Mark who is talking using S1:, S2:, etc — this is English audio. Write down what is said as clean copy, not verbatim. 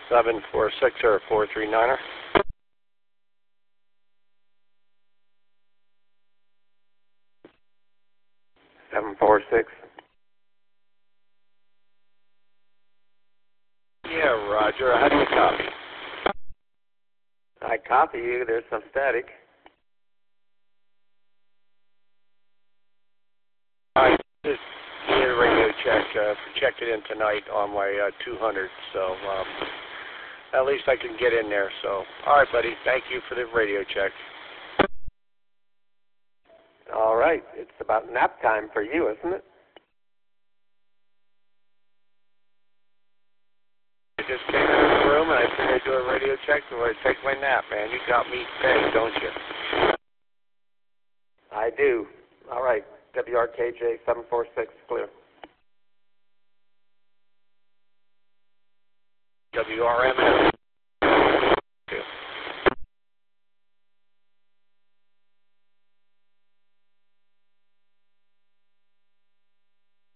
S1: 746 or 439er.
S2: 746.
S1: Yeah, Roger. How do you copy?
S2: I copy you. There's some static.
S1: I just did a radio check. Checked it in tonight on my 200, so at least I can get in there. So, all right, buddy. Thank you for the radio check.
S2: All right. It's about nap time for you, isn't it?
S1: I just came into the room and I figured I'd do a radio check before I take my nap, man. You got me pegged, don't you?
S2: I do. All right. WRKJ 746, clear.
S1: WRMS.